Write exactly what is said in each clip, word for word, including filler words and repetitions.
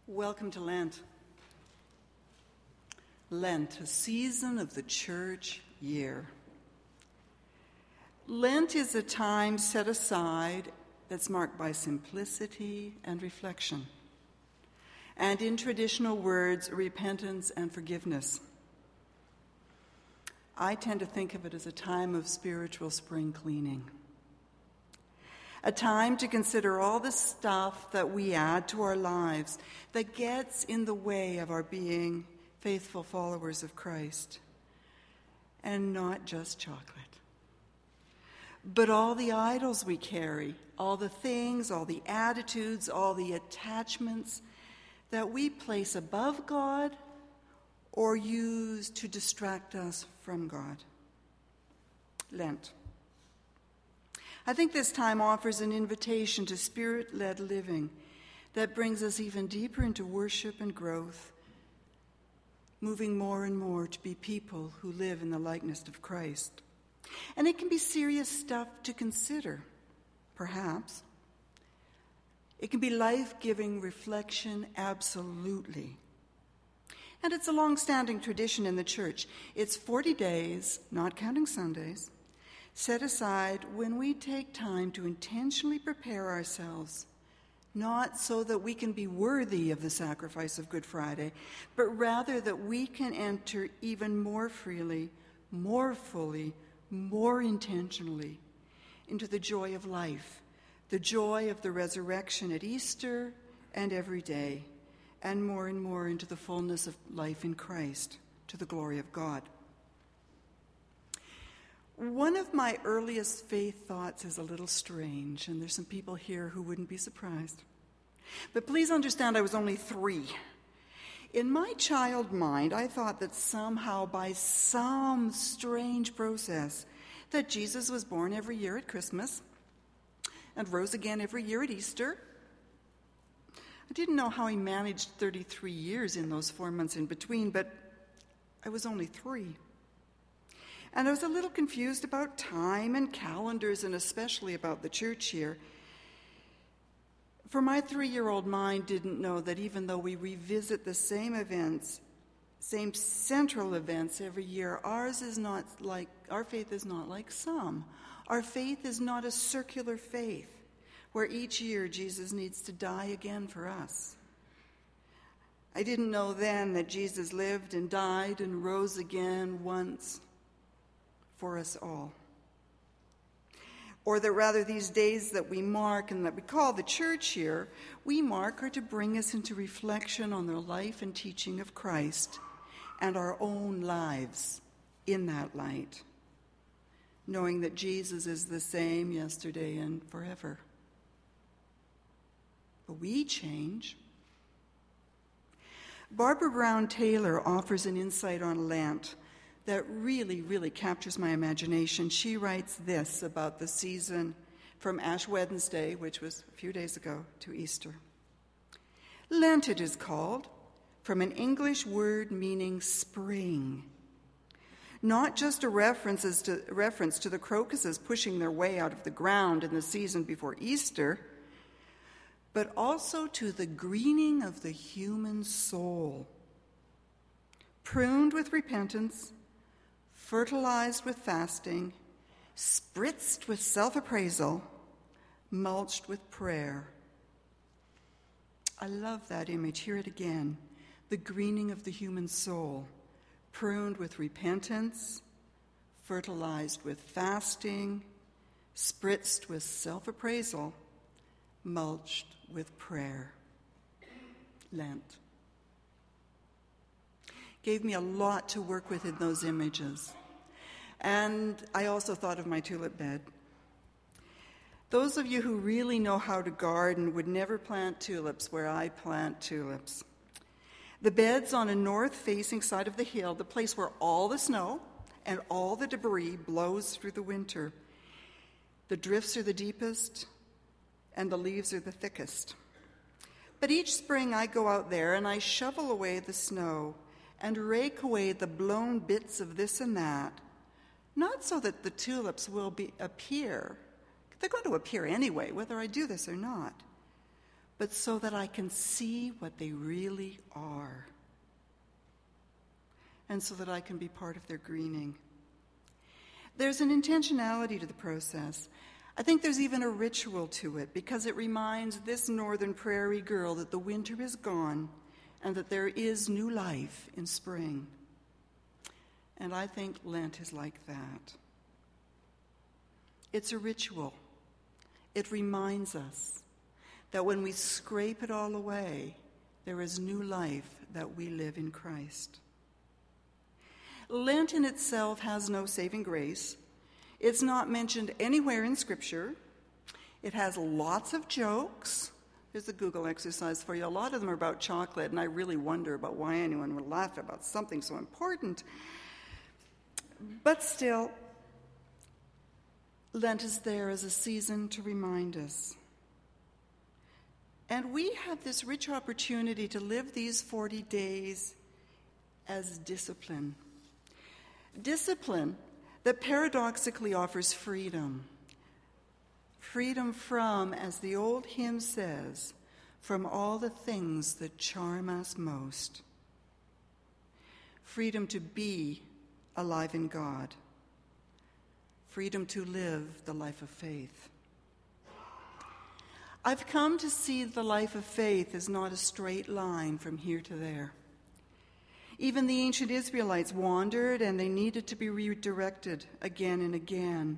Welcome to Lent. Lent, a season of the church year. Lent is a time set aside that's marked by simplicity and reflection, and in traditional words, repentance and forgiveness. I tend to think of it as a time of spiritual spring cleaning. A time to consider all the stuff that we add to our lives that gets in the way of our being faithful followers of Christ. And not just chocolate, but all the idols we carry, all the things, all the attitudes, all the attachments that we place above God or use to distract us from God. Lent. I think this time offers an invitation to spirit-led living that brings us even deeper into worship and growth, moving more and more to be people who live in the likeness of Christ. And it can be serious stuff to consider, perhaps. It can be life-giving reflection, absolutely. And it's a long-standing tradition in the church. It's forty days, not counting Sundays, set aside when we take time to intentionally prepare ourselves, not so that we can be worthy of the sacrifice of Good Friday, but rather that we can enter even more freely, more fully, more intentionally into the joy of life, the joy of the resurrection at Easter and every day, and more and more into the fullness of life in Christ, to the glory of God. One of my earliest faith thoughts is a little strange, and there's some people here who wouldn't be surprised. But please understand, I was only three. In my child mind, I thought that somehow, by some strange process, that Jesus was born every year at Christmas and rose again every year at Easter. I didn't know how he managed thirty-three years in those four months in between, but I was only three. And I was a little confused about time and calendars, and especially about the church year. For my three-year-old mind didn't know that even though we revisit the same events, same central events every year, ours is not like, our faith is not like some. Our faith is not a circular faith where each year Jesus needs to die again for us. I didn't know then that Jesus lived and died and rose again once for us all. Or that rather these days that we mark and that we call the church year, we mark are to bring us into reflection on the life and teaching of Christ and our own lives in that light, knowing that Jesus is the same yesterday and forever. But we change. Barbara Brown Taylor offers an insight on Lent that really, really captures my imagination. She writes this about the season from Ash Wednesday, which was a few days ago, to Easter. Lent, it is called, from an English word meaning spring. Not just a reference to, reference to the crocuses pushing their way out of the ground in the season before Easter, but also to the greening of the human soul, pruned with repentance, fertilized with fasting, spritzed with self-appraisal, mulched with prayer. I love that image. Hear it again. The greening of the human soul, pruned with repentance, fertilized with fasting, spritzed with self-appraisal, mulched with prayer. Lent. Gave me a lot to work with in those images. And I also thought of my tulip bed. Those of you who really know how to garden would never plant tulips where I plant tulips. The bed's on a north-facing side of the hill, the place where all the snow and all the debris blows through the winter. The drifts are the deepest, and the leaves are the thickest. But each spring I go out there and I shovel away the snow and rake away the blown bits of this and that, not so that the tulips will be, appear. They're going to appear anyway, whether I do this or not. but so that I can see what they really are, and so that I can be part of their greening. There's an intentionality to the process. I think there's even a ritual to it, because it reminds this northern prairie girl that the winter is gone and that there is new life in spring. And I think Lent is like that. It's a ritual. It reminds us that when we scrape it all away, there is new life that we live in Christ. Lent in itself has no saving grace. It's not mentioned anywhere in Scripture. It has lots of jokes. There's a Google exercise for you. A lot of them are about chocolate, and I really wonder about why anyone would laugh about something so important. But still, Lent is there as a season to remind us. And we have this rich opportunity to live these forty days as discipline. Discipline that paradoxically offers freedom. Freedom from, as the old hymn says, from all the things that charm us most. Freedom to be alive in God. Freedom to live the life of faith. I've come to see the life of faith as not a straight line from here to there. Even the ancient Israelites wandered, and they needed to be redirected again and again.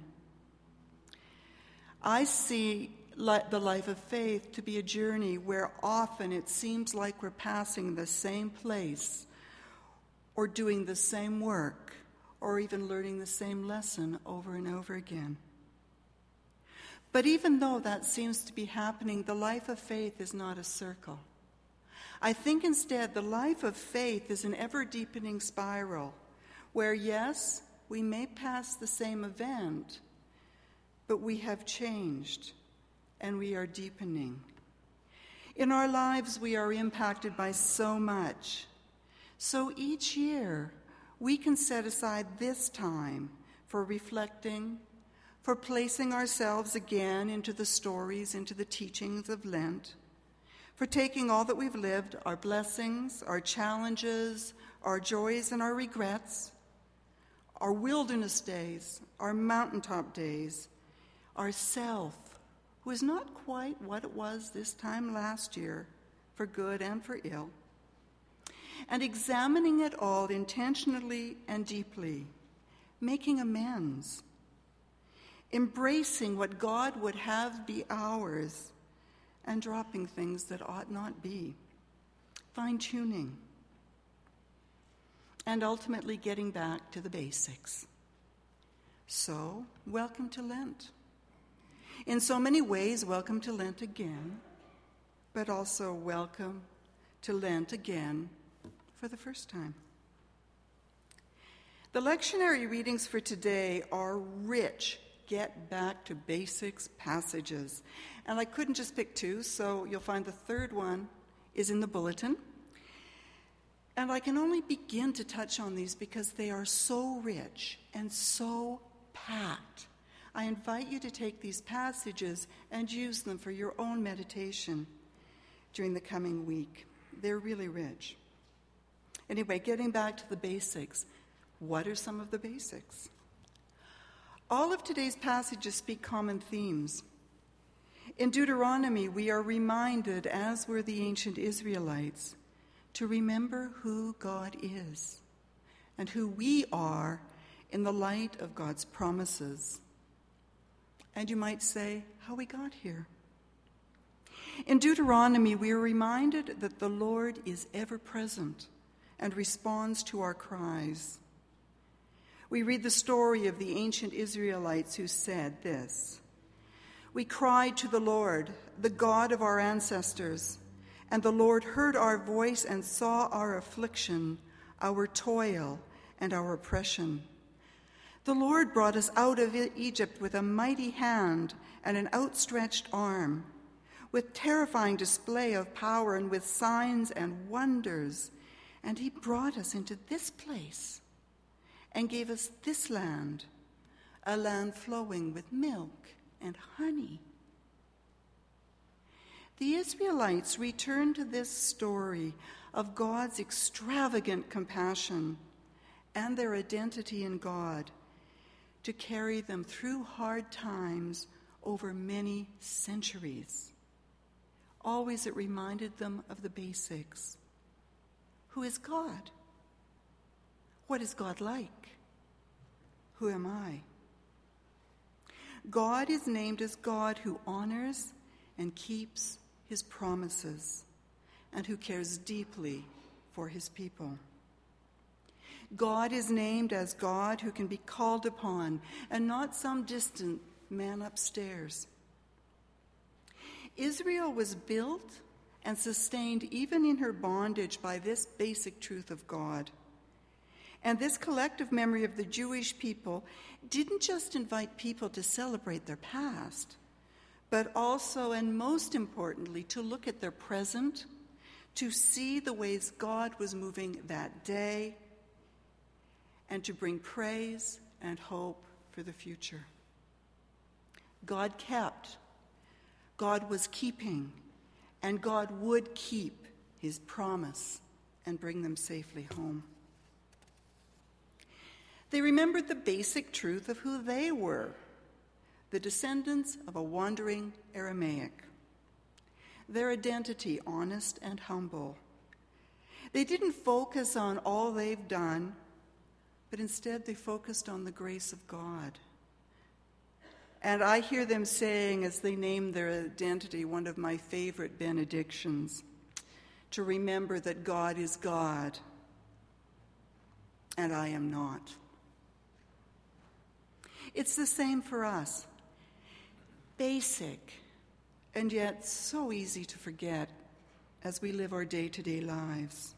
I see the life of faith to be a journey where often it seems like we're passing the same place, or doing the same work, or even learning the same lesson over and over again. But even though that seems to be happening, the life of faith is not a circle. I think instead the life of faith is an ever-deepening spiral where, yes, we may pass the same event, but we have changed and we are deepening. In our lives, we are impacted by so much. So each year, we can set aside this time for reflecting, for placing ourselves again into the stories, into the teachings of Lent, for taking all that we've lived, our blessings, our challenges, our joys and our regrets, our wilderness days, our mountaintop days, our self, who is not quite what it was this time last year, for good and for ill, and examining it all intentionally and deeply, making amends, embracing what God would have be ours, and dropping things that ought not be, fine-tuning, and ultimately getting back to the basics. So, welcome to Lent. In so many ways, welcome to Lent again, but also welcome to Lent again for the first time. The lectionary readings for today are rich get back to basics passages. And I couldn't just pick two, so you'll find the third one is in the bulletin. And I can only begin to touch on these because they are so rich and so packed. I invite you to take these passages and use them for your own meditation during the coming week. They're really rich. Anyway, getting back to the basics. What are some of the basics? All of today's passages speak common themes. In Deuteronomy, we are reminded, as were the ancient Israelites, to remember who God is and who we are in the light of God's promises. And you might say, how we got here. In Deuteronomy, we are reminded that the Lord is ever present and responds to our cries. We read the story of the ancient Israelites who said this: "We cried to the Lord, the God of our ancestors, and the Lord heard our voice and saw our affliction, our toil, and our oppression. The Lord brought us out of Egypt with a mighty hand and an outstretched arm, with terrifying display of power and with signs and wonders. And he brought us into this place and gave us this land, a land flowing with milk and honey." the Israelites returned to this story of God's extravagant compassion and their identity in God to carry them through hard times over many centuries. Always it reminded them of the basics. Who is God? What is God like? Who am I? God is named as God who honors and keeps his promises and who cares deeply for his people. God is named as God who can be called upon and not some distant man upstairs. Israel was built and sustained even in her bondage by this basic truth of God. And this collective memory of the Jewish people didn't just invite people to celebrate their past, but also, and most importantly, to look at their present, to see the ways God was moving that day, and to bring praise and hope for the future. God kept, God was keeping, and God would keep his promise and bring them safely home. They remembered the basic truth of who they were, the descendants of a wandering Aramaic. Their identity, honest and humble. They didn't focus on all they've done, but instead they focused on the grace of God. And I hear them saying, as they name their identity, one of my favorite benedictions, to remember that God is God, and I am not. It's the same for us. Basic, and yet so easy to forget as we live our day-to-day lives.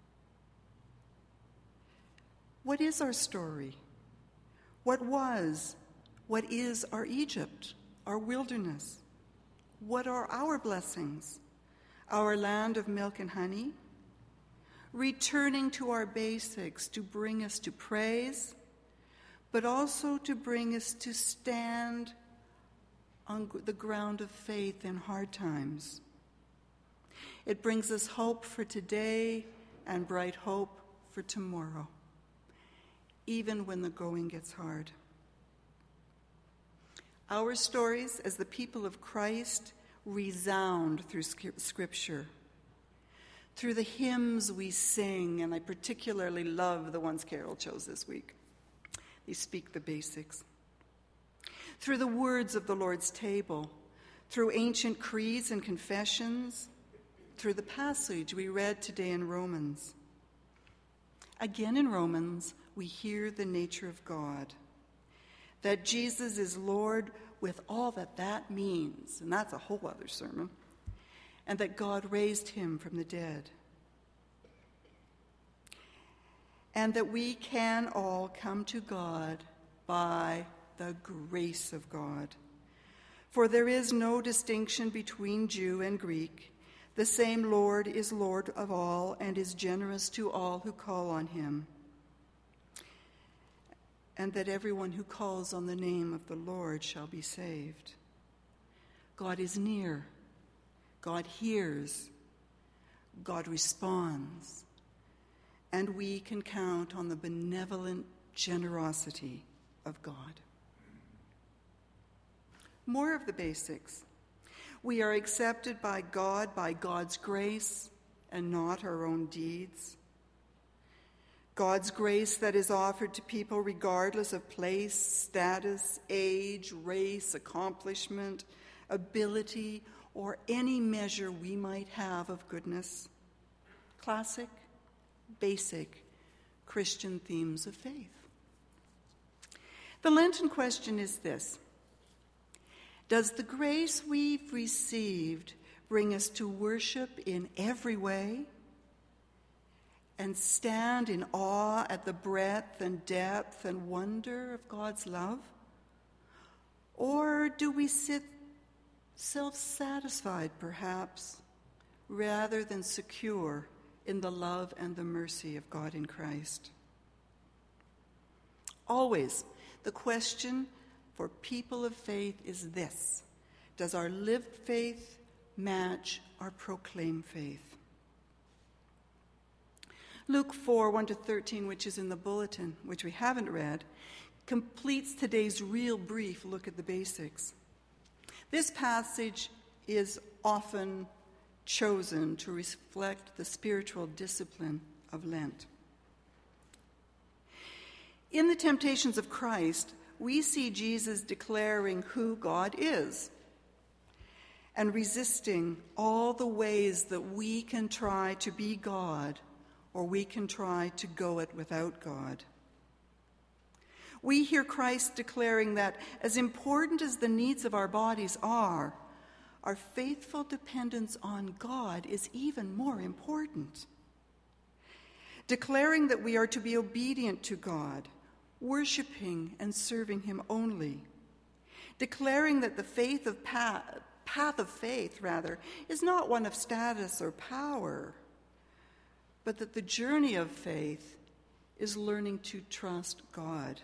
What is our story? What was, what is our Egypt, our wilderness? What are our blessings? Our land of milk and honey? Returning to our basics to bring us to praise, but also to bring us to stand on the ground of faith in hard times. It brings us hope for today and bright hope for tomorrow, even when the going gets hard. Our stories as the people of Christ resound through Scripture, through the hymns we sing, and I particularly love the ones Carol chose this week. They speak the basics. Through the words of the Lord's table, through ancient creeds and confessions, through the passage we read today in Romans. Again in Romans, we hear the nature of God, that Jesus is Lord with all that that means, and that's a whole other sermon, and that God raised him from the dead. And that we can all come to God by the grace of God. For there is no distinction between Jew and Greek. The same Lord is Lord of all and is generous to all who call on him. And that everyone who calls on the name of the Lord shall be saved. God is near. God hears. God responds. And we can count on the benevolent generosity of God. More of the basics. We are accepted by God by God's grace and not our own deeds. God's grace that is offered to people regardless of place, status, age, race, accomplishment, ability, or any measure we might have of goodness. Classic, basic Christian themes of faith. The Lenten question is this: does the grace we've received bring us to worship in every way and stand in awe at the breadth and depth and wonder of God's love? Or do we sit self-satisfied, perhaps, rather than secure in the love and the mercy of God in Christ? Always, the question for people of faith is this: does our lived faith match our proclaimed faith. Luke four, one to thirteen, which is in the bulletin, which we haven't read, completes today's real brief look at the basics. This passage is often chosen to reflect the spiritual discipline of Lent. In the temptations of Christ, we see Jesus declaring who God is and resisting all the ways that we can try to be God or we can try to go it without God. We hear Christ declaring that as important as the needs of our bodies are, our faithful dependence on God is even more important. Declaring that we are to be obedient to God, worshiping and serving him only. Declaring that the faith of path, path of faith, rather, is not one of status or power, but that the journey of faith is learning to trust God.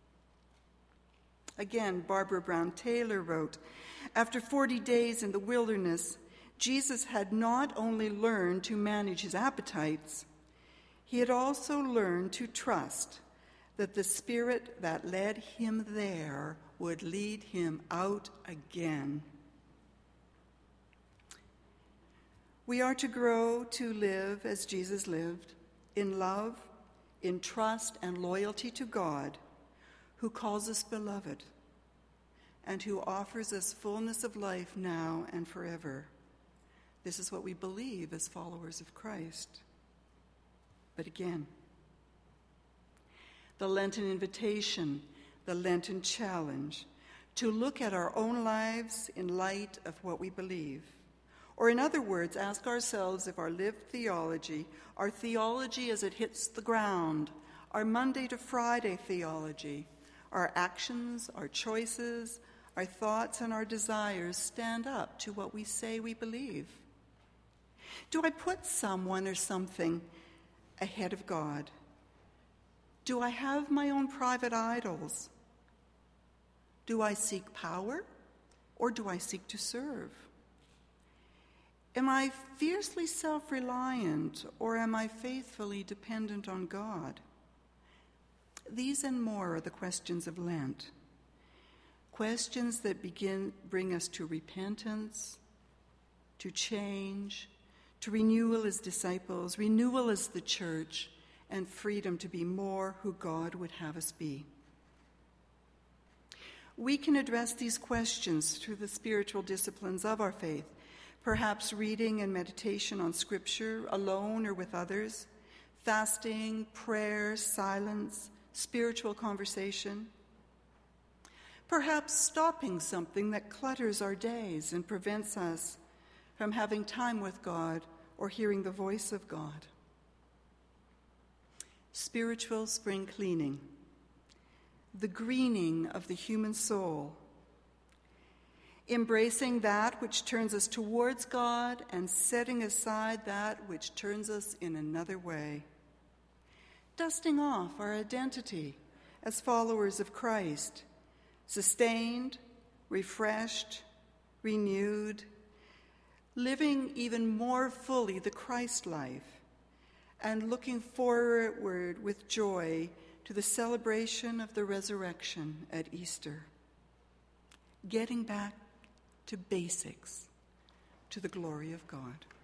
Again, Barbara Brown Taylor wrote, after forty days in the wilderness, Jesus had not only learned to manage his appetites, he had also learned to trust that the Spirit that led him there would lead him out again. We are to grow to live as Jesus lived, in love, in trust and loyalty to God, who calls us beloved, and who offers us fullness of life now and forever. This is what we believe as followers of Christ. But again, the Lenten invitation, the Lenten challenge, to look at our own lives in light of what we believe. Or in other words, ask ourselves if our lived theology, our theology as it hits the ground, our Monday to Friday theology, our actions, our choices, our thoughts and our desires stand up to what we say we believe. Do I put someone or something ahead of God? Do I have my own private idols? Do I seek power or do I seek to serve? Am I fiercely self-reliant or am I faithfully dependent on God? These and more are the questions of Lent. Questions that begin bring us to repentance, to change, to renewal as disciples, renewal as the church, and freedom to be more who God would have us be. We can address these questions through the spiritual disciplines of our faith, perhaps reading and meditation on Scripture, alone or with others, fasting, prayer, silence, spiritual conversation. Perhaps stopping something that clutters our days and prevents us from having time with God or hearing the voice of God. Spiritual spring cleaning, the greening of the human soul, embracing that which turns us towards God and setting aside that which turns us in another way, dusting off our identity as followers of Christ, sustained, refreshed, renewed, living even more fully the Christ life, and looking forward with joy to the celebration of the resurrection at Easter. Getting back to basics, to the glory of God.